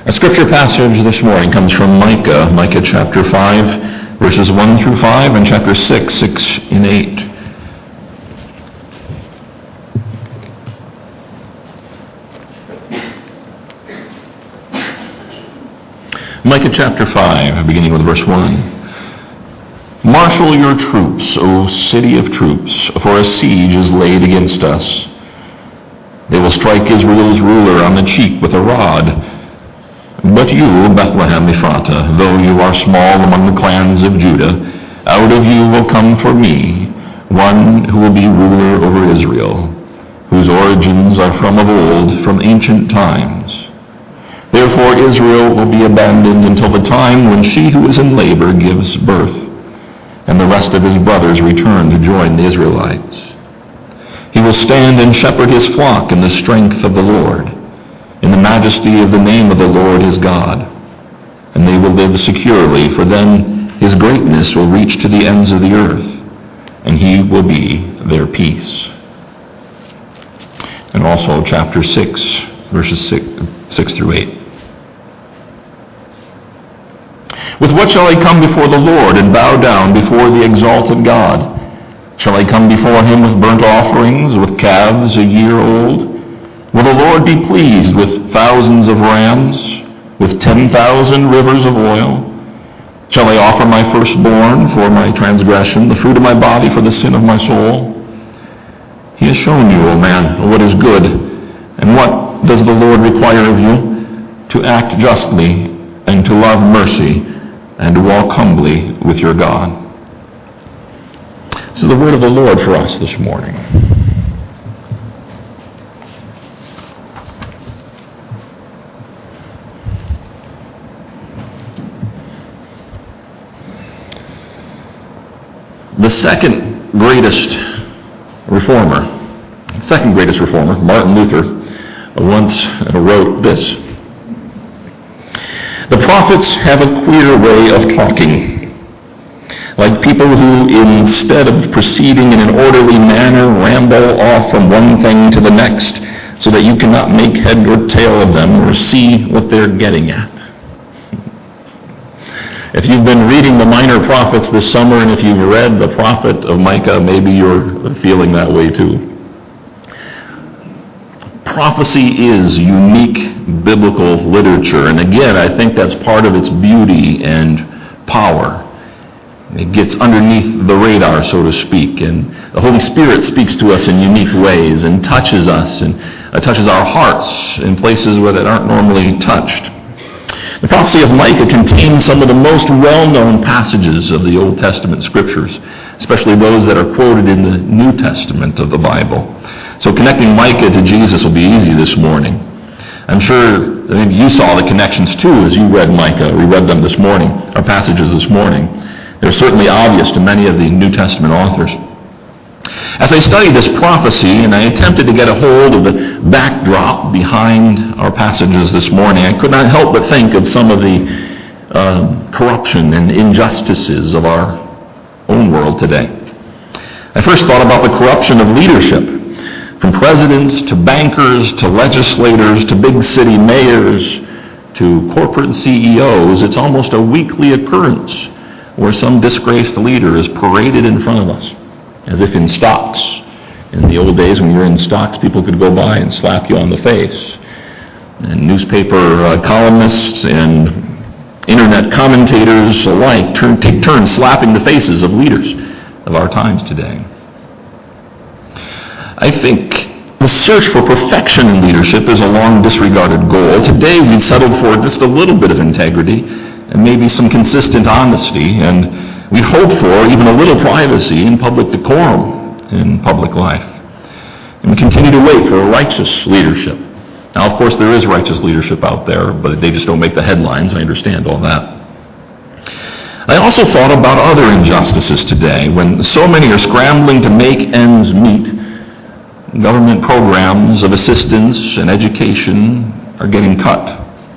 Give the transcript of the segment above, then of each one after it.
A scripture passage this morning comes from Micah chapter 5, verses 1 through 5, and chapter 6 and 8. Micah chapter 5, beginning with verse 1. Marshal your troops, O city of troops, for a siege is laid against us. They will strike Israel's ruler on the cheek with a rod. But you, Bethlehem Ephratah, though you are small among the clans of Judah, out of you will come for me one who will be ruler over Israel, whose origins are from of old, from ancient times. Therefore Israel will be abandoned until the time when she who is in labor gives birth, and the rest of his brothers return to join the Israelites. He will stand and shepherd his flock in the strength of the Lord, in the majesty of the name of the Lord his God. And they will live securely, for then his greatness will reach to the ends of the earth, and he will be their peace. And also chapter 6, verses 6 through 8. With what shall I come before the Lord and bow down before the exalted God? Shall I come before him with burnt offerings, with calves a year old? Will the Lord be pleased with thousands of rams, with 10,000 rivers of oil? Shall I offer my firstborn for my transgression, the fruit of my body for the sin of my soul? He has shown you, O man, what is good, and what does the Lord require of you? To act justly, and to love mercy, and to walk humbly with your God. This is the word of the Lord for us this morning. The second greatest reformer, Martin Luther, once wrote this: "The prophets have a queer way of talking, like people who, instead of proceeding in an orderly manner, ramble off from one thing to the next, so that you cannot make head or tail of them or see what they're getting at." If you've been reading the minor prophets this summer, and if you've read the prophet of Micah, maybe you're feeling that way too. Prophecy is unique biblical literature, and again, I think that's part of its beauty and power. It gets underneath the radar, so to speak, and the Holy Spirit speaks to us in unique ways and touches us and touches our hearts in places where they aren't normally touched. The prophecy of Micah contains some of the most well-known passages of the Old Testament scriptures, especially those that are quoted in the New Testament of the Bible. So connecting Micah to Jesus will be easy this morning. I'm sure maybe you saw the connections too as you read Micah. We read them this morning, our passages this morning. They're certainly obvious to many of the New Testament authors. As I studied this prophecy and I attempted to get a hold of the backdrop behind our passages this morning, I could not help but think of some of the corruption and injustices of our own world today. I first thought about the corruption of leadership, from presidents to bankers to legislators to big city mayors to corporate CEOs. It's almost a weekly occurrence where some disgraced leader is paraded in front of us, as if in stocks. In the old days when you were in stocks, people could go by and slap you on the face. And newspaper columnists and internet commentators alike take turns slapping the faces of leaders of our times today. I think the search for perfection in leadership is a long disregarded goal. Today we've settled for just a little bit of integrity and maybe some consistent honesty, and we hope for even a little privacy and public decorum in public life. And we continue to wait for a righteous leadership. Now, of course, there is righteous leadership out there, but they just don't make the headlines. I understand all that. I also thought about other injustices today. When so many are scrambling to make ends meet, government programs of assistance and education are getting cut.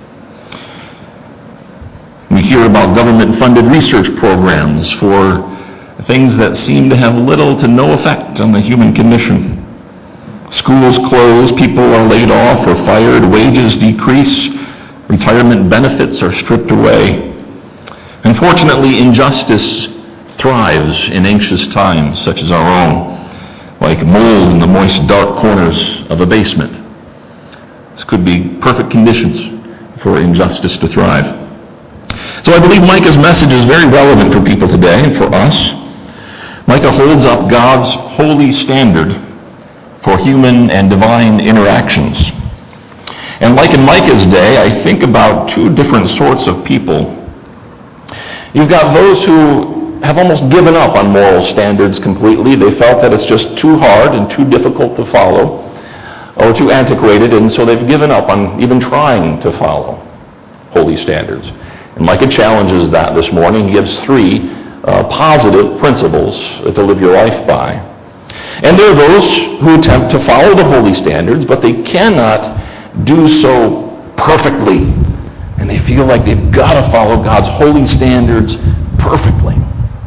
We hear about government-funded research programs for things that seem to have little to no effect on the human condition. Schools close, people are laid off or fired, wages decrease, Retirement benefits are stripped away. Unfortunately, injustice thrives in anxious times such as our own, like mold in the moist, dark corners of a basement. This could be perfect conditions for injustice to thrive. So I believe Micah's message is very relevant for people today and for us. Micah holds up God's holy standard for human and divine interactions. And like in Micah's day, I think about two different sorts of people. You've got those who have almost given up on moral standards completely. They felt that it's just too hard and too difficult to follow, or too antiquated, and so they've given up on even trying to follow holy standards. And Micah challenges that this morning. He gives three positive principles to live your life by. And there are those who attempt to follow the holy standards, but they cannot do so perfectly. And they feel like they've got to follow God's holy standards perfectly.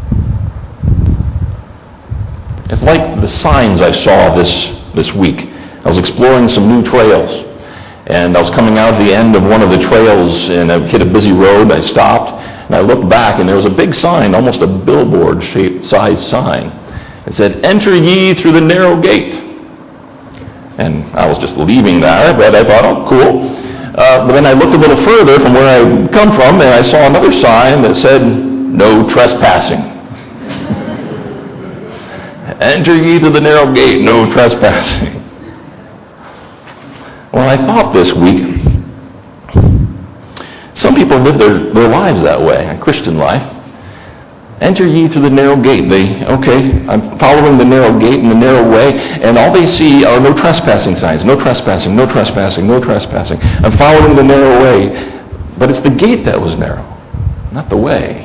It's like the signs I saw this week. I was exploring some new trails, and I was coming out at the end of one of the trails, and I hit a busy road. I stopped, and I looked back, and there was a big sign, almost a billboard-shaped size sign. It said, "Enter ye through the narrow gate." And I was just leaving there, but I thought, oh, cool. But then I looked a little further from where I'd come from, and I saw another sign that said, "No trespassing." Enter ye to the narrow gate, no trespassing. Well, I thought this week, some people live their lives that way, a Christian life. Enter ye through the narrow gate. I'm following the narrow gate and the narrow way, and all they see are no trespassing signs. No trespassing, no trespassing, no trespassing. I'm following the narrow way, but it's the gate that was narrow, not the way.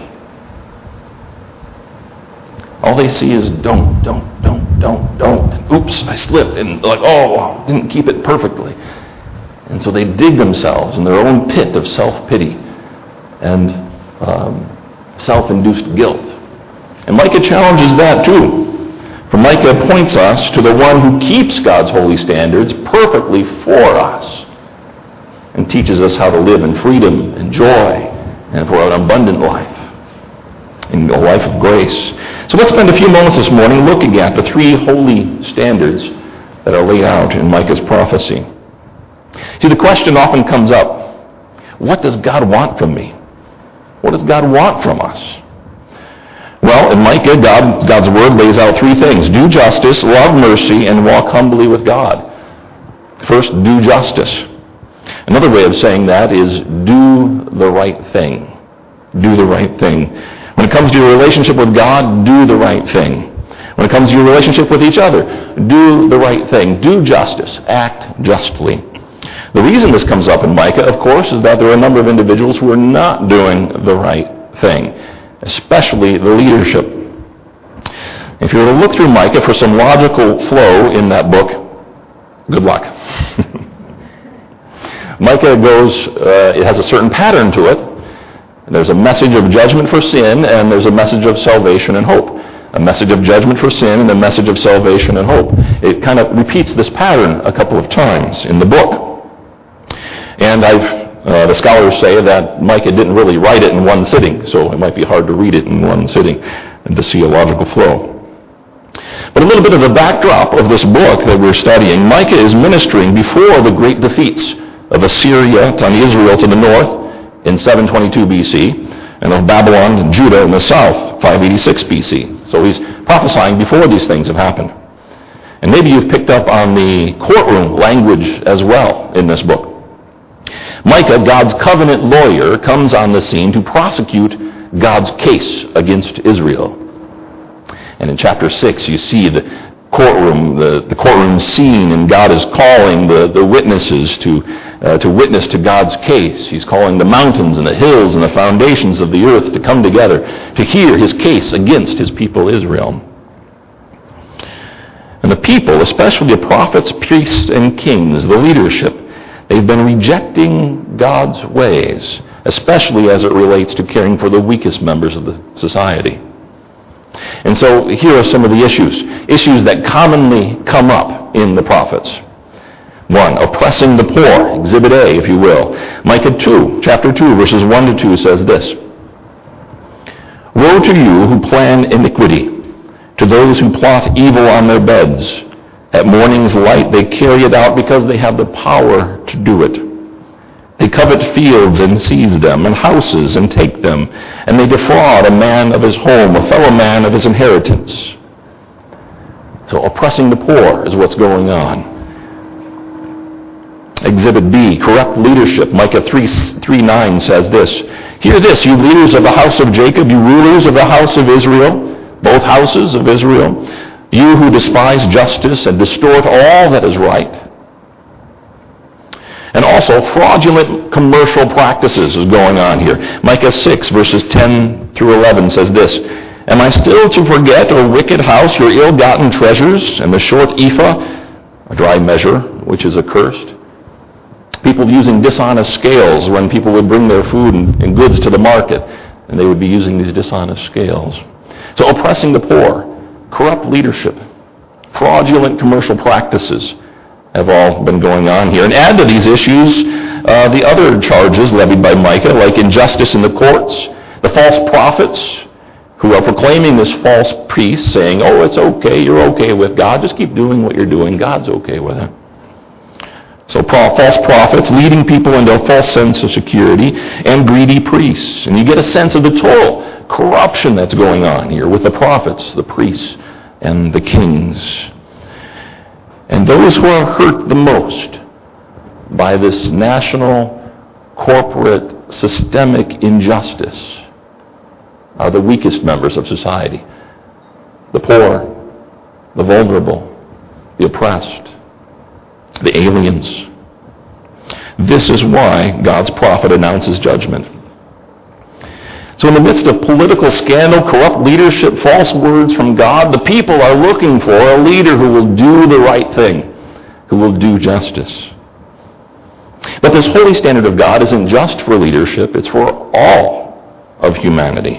All they see is don't. And oops, I slipped, and like, oh, didn't keep it perfectly. And so they dig themselves in their own pit of self-pity and self-induced guilt. And Micah challenges that too. For Micah points us to the one who keeps God's holy standards perfectly for us and teaches us how to live in freedom and joy and for an abundant life, in a life of grace. So let's spend a few moments this morning looking at the three holy standards that are laid out in Micah's prophecy. See, the question often comes up, what does God want from me? What does God want from us? Well, in Micah, God's word lays out three things: do justice, love mercy, and walk humbly with God. First, do justice. Another way of saying that is do the right thing. Do the right thing. When it comes to your relationship with God, do the right thing. When it comes to your relationship with each other, do the right thing. Do justice. Act justly. The reason this comes up in Micah, of course, is that there are a number of individuals who are not doing the right thing, especially the leadership. If you were to look through Micah for some logical flow in that book, good luck. Micah it has a certain pattern to it. There's a message of judgment for sin, and there's a message of salvation and hope. A message of judgment for sin and a message of salvation and hope. It kind of repeats this pattern a couple of times in the book. And the scholars say that Micah didn't really write it in one sitting, so it might be hard to read it in one sitting and to see a logical flow. But a little bit of the backdrop of this book that we're studying, Micah is ministering before the great defeats of Assyria on Israel to the north in 722 BC, and of Babylon and Judah in the south, 586 BC. So he's prophesying before these things have happened. And maybe you've picked up on the courtroom language as well in this book. Micah, God's covenant lawyer, comes on the scene to prosecute God's case against Israel. And in chapter 6, you see the courtroom scene, and God is calling the witnesses to witness to God's case. He's calling the mountains and the hills and the foundations of the earth to come together to hear his case against his people Israel. And the people, especially the prophets, priests, and kings, the leadership, they've been rejecting God's ways, especially as it relates to caring for the weakest members of the society. And so here are some of the issues that commonly come up in the prophets. 1, oppressing the poor, Exhibit A, if you will. Micah 2, chapter 2, verses 1 to 2 says this. Woe to you who plan iniquity, to those who plot evil on their beds. At morning's light they carry it out because they have the power to do it. They covet fields and seize them, and houses and take them, and they defraud a man of his home, a fellow man of his inheritance. So oppressing the poor is what's going on. Exhibit B, corrupt leadership. Micah 3:9 says this. Hear this, you leaders of the house of Jacob, you rulers of the house of Israel, both houses of Israel, you who despise justice and distort all that is right. And also fraudulent commercial practices is going on here. Micah 6, verses 10 through 11 says this. Am I still to forget, O wicked house, your ill-gotten treasures, and the short ephah, a dry measure, which is accursed? People using dishonest scales when people would bring their food and goods to the market, and they would be using these dishonest scales. So oppressing the poor, corrupt leadership, fraudulent commercial practices have all been going on here. And add to these issues the other charges levied by Micah, like injustice in the courts, the false prophets who are proclaiming this false peace, saying, oh, it's okay, you're okay with God, just keep doing what you're doing, God's okay with it. So false prophets leading people into a false sense of security, and greedy priests. And you get a sense of the total corruption that's going on here with the prophets, the priests, and the kings. And those who are hurt the most by this national, corporate, systemic injustice are the weakest members of society. The poor, the vulnerable, the oppressed, the aliens. This is why God's prophet announces judgment. So in the midst of political scandal, corrupt leadership, false words from God, the people are looking for a leader who will do the right thing, who will do justice. But this holy standard of God isn't just for leadership, it's for all of humanity.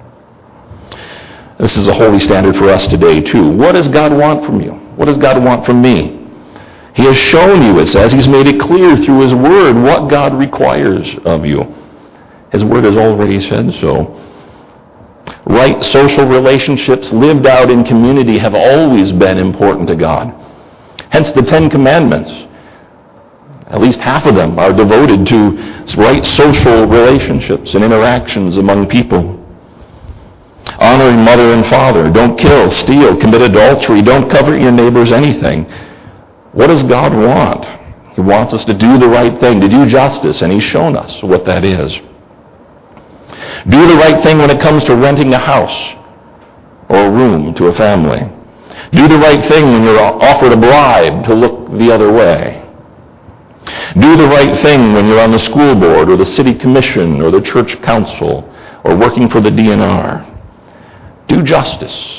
This is a holy standard for us today, too. What does God want from you? What does God want from me? He has shown you, it says. He's made it clear through His Word what God requires of you. His Word has already said so. Right social relationships lived out in community have always been important to God. Hence the 10 Commandments. At least half of them are devoted to right social relationships and interactions among people. Honoring mother and father. Don't kill, steal, commit adultery. Don't covet your neighbor's anything. What does God want? He wants us to do the right thing, to do justice, and He's shown us what that is. Do the right thing when it comes to renting a house or a room to a family. Do the right thing when you're offered a bribe to look the other way. Do the right thing when you're on the school board or the city commission or the church council or working for the DNR. Do justice.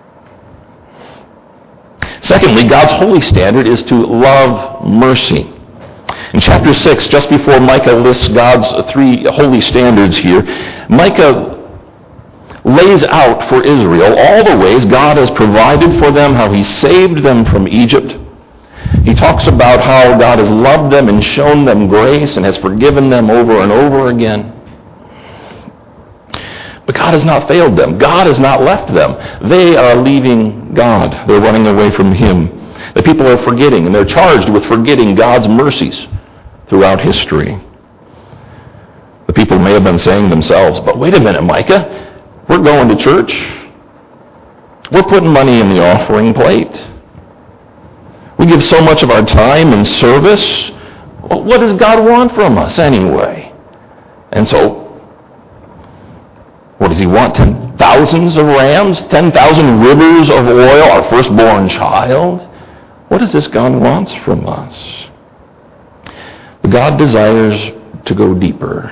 Secondly, God's holy standard is to love mercy. In chapter 6, just before Micah lists God's 3 holy standards here, Micah lays out for Israel all the ways God has provided for them, how He saved them from Egypt. He talks about how God has loved them and shown them grace and has forgiven them over and over again. But God has not failed them. God has not left them. They are leaving God. They're running away from Him. The people are forgetting, and they're charged with forgetting God's mercies throughout history. The people may have been saying to themselves, but wait a minute, Micah, we're going to church. We're putting money in the offering plate. We give so much of our time and service. What does God want from us anyway? And so, what does He want? 10,000s of rams? 10,000 rivers of oil? Our firstborn child? What is this God wants from us? God desires to go deeper.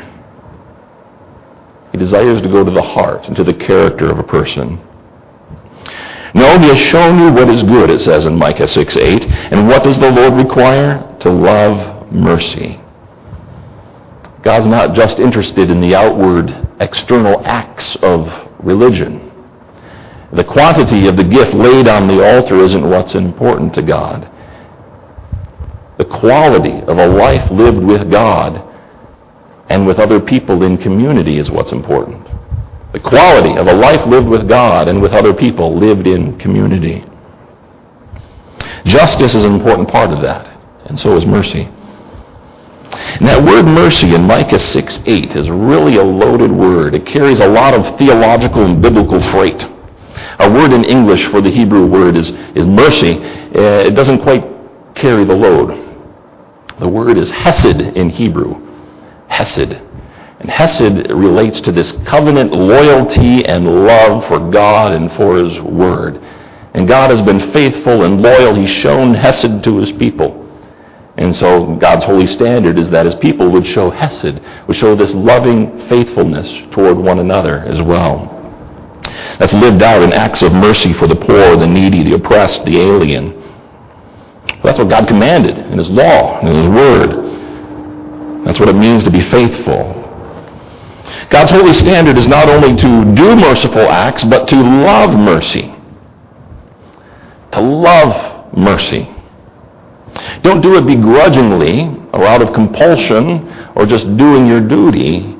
He desires to go to the heart and to the character of a person. No, He has shown you what is good, it says in Micah 6:8. And what does the Lord require? To love mercy. God's not just interested in the outward, external acts of religion. The quantity of the gift laid on the altar isn't what's important to God. The The quality of a life lived with God and with other people in community is what's important. The quality of a life lived with God and with other people lived in community. Justice is an important part of that, and so is mercy. And that word mercy in Micah 6:8 is really a loaded word. It carries a lot of theological and biblical freight. Our word in English for the Hebrew word is mercy. It doesn't quite carry the load. The word is hesed in Hebrew. Hesed. And hesed relates to this covenant loyalty and love for God and for His Word. And God has been faithful and loyal. He's shown hesed to His people. And so God's holy standard is that His people would show hesed, would show this loving faithfulness toward one another as well. That's lived out in acts of mercy for the poor, the needy, the oppressed, the alien. That's what God commanded in His law, in His Word. That's what it means to be faithful. God's holy standard is not only to do merciful acts, but to love mercy. To love mercy. Don't do it begrudgingly or out of compulsion or just doing your duty.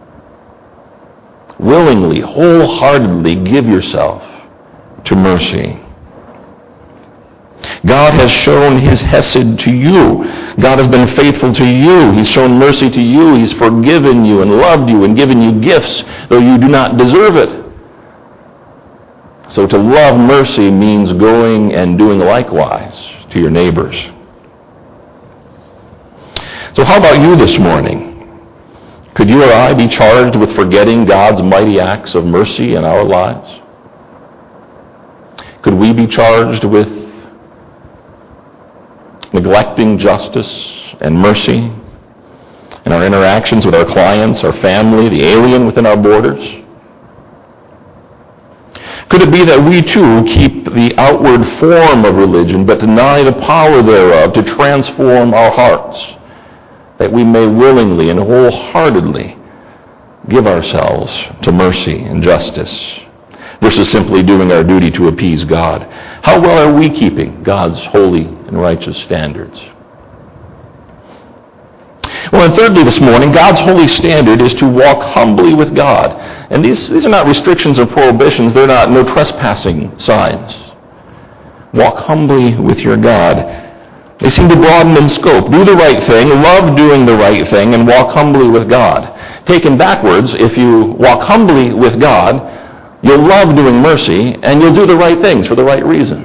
Willingly, wholeheartedly give yourself to mercy. God has shown His hesed to you. God has been faithful to you. He's shown mercy to you. He's forgiven you and loved you and given you gifts, though you do not deserve it. So to love mercy means going and doing likewise to your neighbors. So how about you this morning? Could you or I be charged with forgetting God's mighty acts of mercy in our lives? Could we be charged with neglecting justice and mercy in our interactions with our clients, our family, the alien within our borders? Could it be that we too keep the outward form of religion but deny the power thereof to transform our hearts, that we may willingly and wholeheartedly give ourselves to mercy and justice versus simply doing our duty to appease God? How well are we keeping God's holy and righteous standards? Well, and thirdly this morning, God's holy standard is to walk humbly with God. And these are not restrictions or prohibitions. They're not no trespassing signs. Walk humbly with your God. They seem to broaden in scope. Do the right thing, love doing the right thing, and walk humbly with God. Taken backwards, if you walk humbly with God, you'll love doing mercy, and you'll do the right things for the right reasons.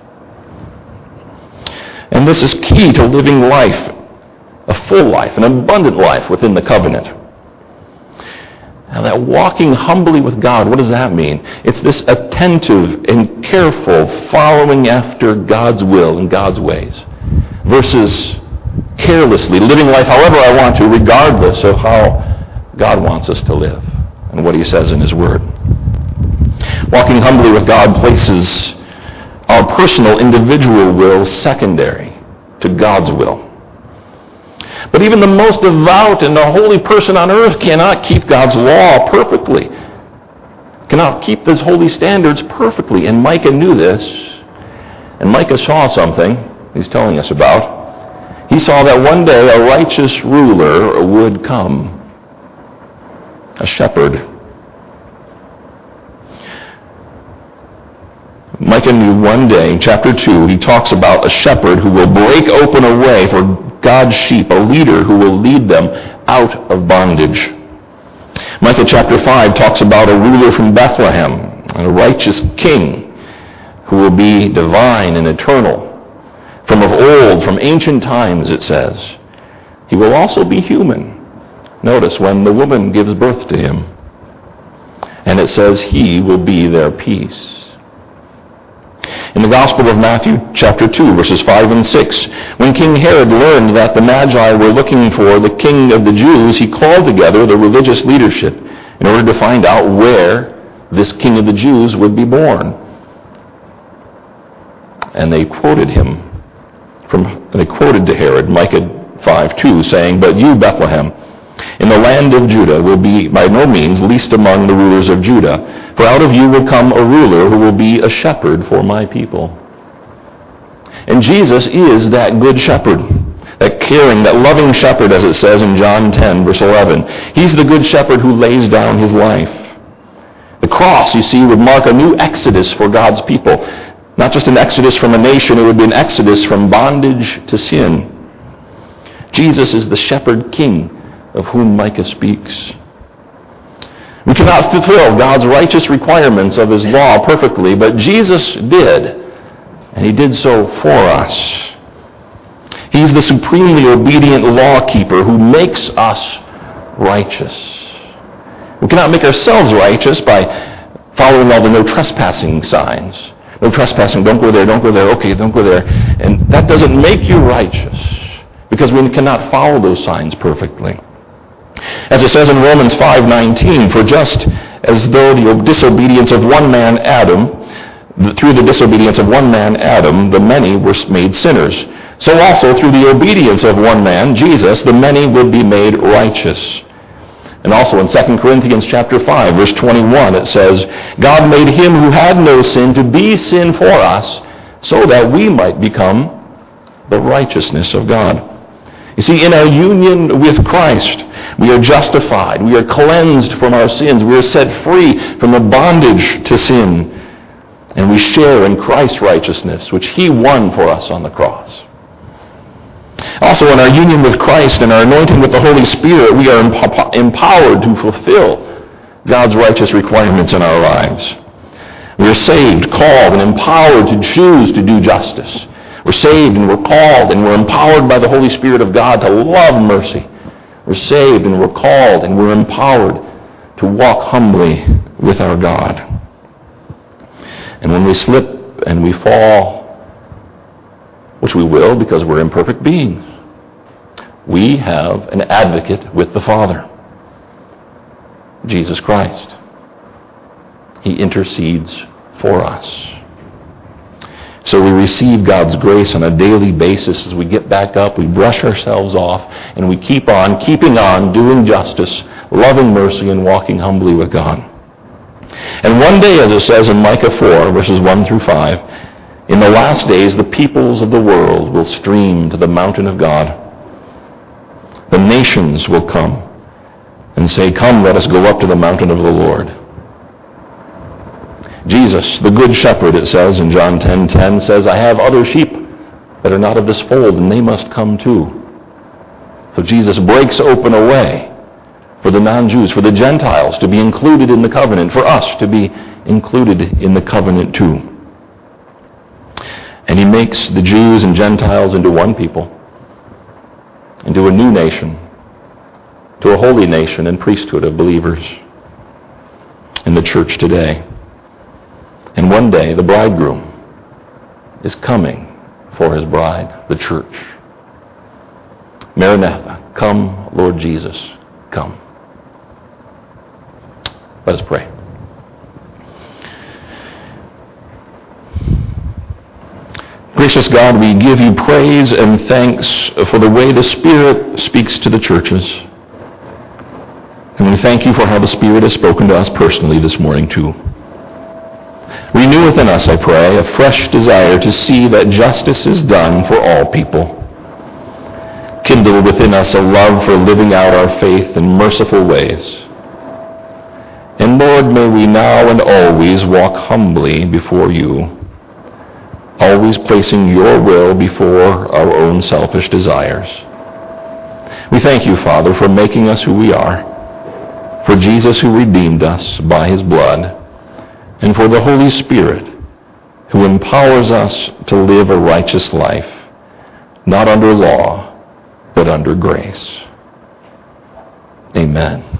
And this is key to living life, a full life, an abundant life within the covenant. Now that walking humbly with God, what does that mean? It's this attentive and careful following after God's will and God's ways versus carelessly living life however I want to, regardless of how God wants us to live and what He says in His Word. Walking humbly with God places our personal, individual will secondary to God's will. But even the most devout and the holy person on earth cannot keep God's law perfectly, cannot keep His holy standards perfectly. And Micah knew this, and Micah saw something he's telling us about. He saw that one day a righteous ruler would come, a shepherd. Micah knew one day, in chapter 2, he talks about a shepherd who will break open a way for God's sheep, a leader who will lead them out of bondage. Micah chapter 5 talks about a ruler from Bethlehem, a righteous king who will be divine and eternal. From of old, from ancient times, it says. He will also be human. Notice when the woman gives birth to him. And it says he will be their peace. In the Gospel of Matthew, chapter 2, verses 5 and 6, when King Herod learned that the Magi were looking for the King of the Jews, he called together the religious leadership in order to find out where this King of the Jews would be born. And they quoted to Herod Micah 5:2, saying, "But you, Bethlehem, in the land of Judah, will be by no means least among the rulers of Judah. For out of you will come a ruler who will be a shepherd for my people." And Jesus is that good shepherd, that caring, that loving shepherd, as it says in John 10, verse 11. He's the good shepherd who lays down his life. The cross, you see, would mark a new exodus for God's people. Not just an exodus from a nation, it would be an exodus from bondage to sin. Jesus is the shepherd king of whom Micah speaks. We cannot fulfill God's righteous requirements of his law perfectly, but Jesus did, and he did so for us. He's the supremely obedient law keeper who makes us righteous. We cannot make ourselves righteous by following all the no trespassing signs. No trespassing, don't go there, okay, don't go there. And that doesn't make you righteous because we cannot follow those signs perfectly. As it says in Romans 5:19, for just as though the disobedience of one man, Adam, through the disobedience of one man, Adam, the many were made sinners, so also through the obedience of one man, Jesus, the many would be made righteous. And also in 2 Corinthians chapter 5, verse 21, it says, God made him who had no sin to be sin for us, so that we might become the righteousness of God. You see, in our union with Christ, we are justified, we are cleansed from our sins, we are set free from the bondage to sin, and we share in Christ's righteousness, which he won for us on the cross. Also, in our union with Christ and our anointing with the Holy Spirit, we are empowered to fulfill God's righteous requirements in our lives. We are saved, called, and empowered to choose to do justice. We're saved and we're called and we're empowered by the Holy Spirit of God to love mercy. We're saved and we're called and we're empowered to walk humbly with our God. And when we slip and we fall, which we will because we're imperfect beings, we have an advocate with the Father, Jesus Christ. He intercedes for us. So we receive God's grace on a daily basis as we get back up, we brush ourselves off, and we keep on keeping on doing justice, loving mercy, and walking humbly with God. And one day, as it says in Micah 4, verses 1 through 5, in the last days, the peoples of the world will stream to the mountain of God. The nations will come and say, come, let us go up to the mountain of the Lord. Jesus, the good shepherd, it says in John 10:10, says, I have other sheep that are not of this fold, and they must come too. So Jesus breaks open a way for the non-Jews, for the Gentiles to be included in the covenant, for us to be included in the covenant too. And he makes the Jews and Gentiles into one people, into a new nation, to a holy nation and priesthood of believers in the church today. And one day the bridegroom is coming for his bride, the church. Maranatha, come, Lord Jesus, come. Let us pray. Gracious God, we give you praise and thanks for the way the Spirit speaks to the churches. And we thank you for how the Spirit has spoken to us personally this morning too. Renew within us, I pray, a fresh desire to see that justice is done for all people. Kindle within us a love for living out our faith in merciful ways. And Lord, may we now and always walk humbly before you, always placing your will before our own selfish desires. We thank you, Father, for making us who we are, for Jesus who redeemed us by his blood, and for the Holy Spirit who empowers us to live a righteous life, not under law, but under grace. Amen.